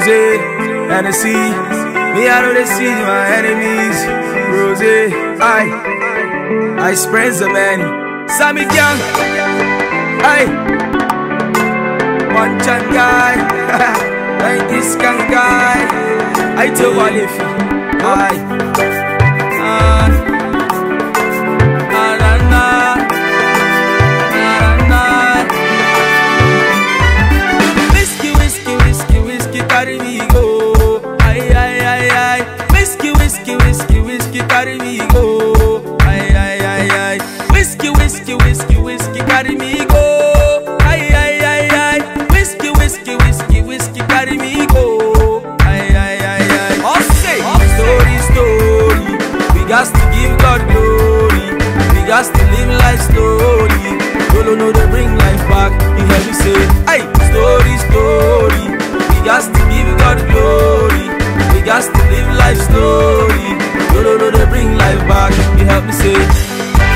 Hennessy. Me, I know they see my enemies. Rose, I spread the man. Sammy Gang, one chan guy, like this can guy. I tell what if whiskey, carry me go. Whiskey, carry me go. Whiskey, carry me go. Whiskey, carry me go. All say, story. We got to give God glory. We got to live life slowly. Don't know they bring life back. You hear me say, hey, story. We got to give God glory. We got to live life slowly. Don't know they bring life back. You help me say.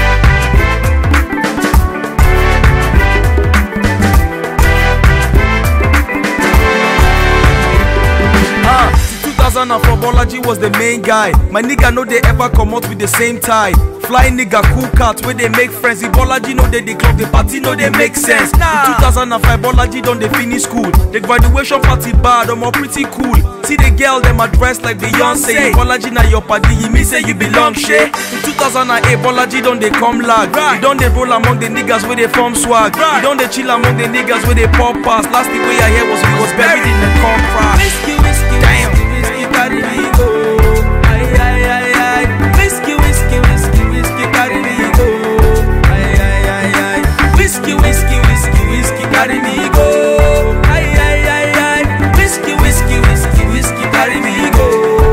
2004 Bolaji was the main guy. My nigga know they ever come out with the same tie. Fly nigga, cool cat, where they make friends. The Bolaji know they club, the party know they make sense. In 2005 Bolaji done they finish school. The graduation party bad, I'm all pretty cool. See the girl, them are dressed like Beyonce. Bolaji na your party, you mean say you belong, shit. In 2008 Bolaji done they come lag. He done they roll among the niggas where they form swag. He done they chill among the niggas where they pop pass. Last thing we I hear was he was buried in the contract. Whiskey, damn. Carry me go. Whiskey, carry me go. Whiskey, carry me go. Whiskey, carry me go.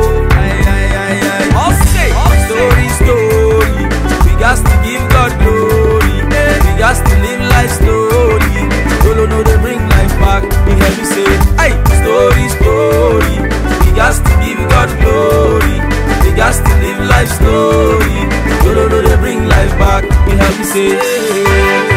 All say, story. We got to give God glory. We got to live life slowly. Don't know they bring life back. You hear me say, hey, story. We got to give God glory. We got to live life slowly. Don't know they bring life back. You hear me say,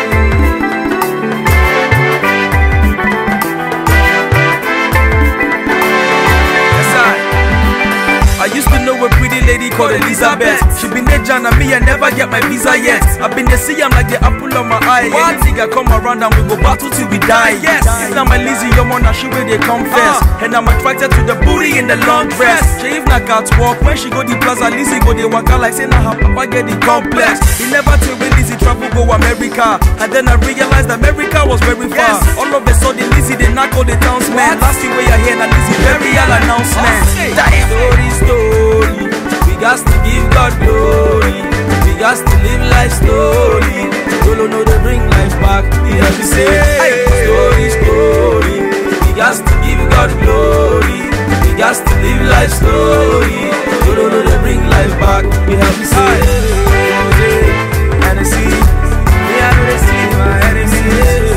I used to know a pretty lady called Elizabeth. She been there John and me, I never get my visa yet. I been there see I'm like the apple of my eye. One nigga come around and we go battle till we die. Yes, it's not my Lizzie, your man, she where they come first. And I'm attracted to the booty in the long dress. She even a catwalk when she go the plaza, Lizzie go the waka like saying her papa get the complex. He never tell me Lizzie travel go America. And then I realized America was very far. All of a sudden Lizzie they knock all the townsmen. Last thing where you hear now Lizzie very all announcement. Damn. Story. We got to give God glory. We got to live life slowly. Don't know they bring life back. You hear me say, hey, story. We got to give God glory. We got to live life slowly. Don't know they bring life back. You hear me say, Hennessy. Me I know they see my enemies.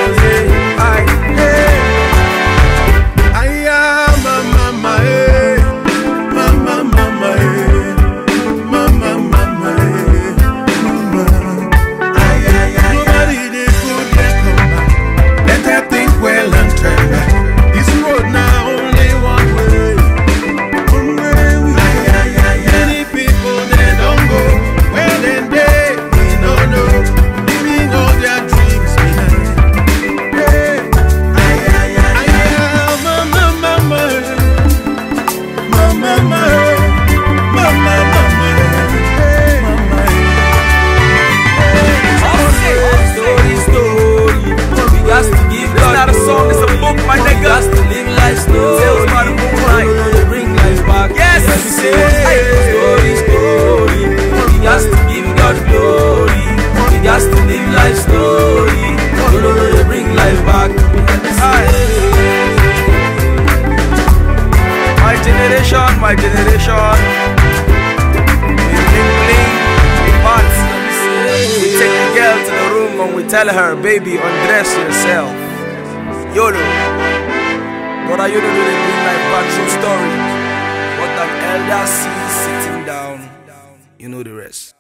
My generation, we bling, we party. We take the girl to the room and we tell her, baby, undress yourself. YOLO. Brother, you know the bring life back, true story. What an elder sees sitting down, you know the rest.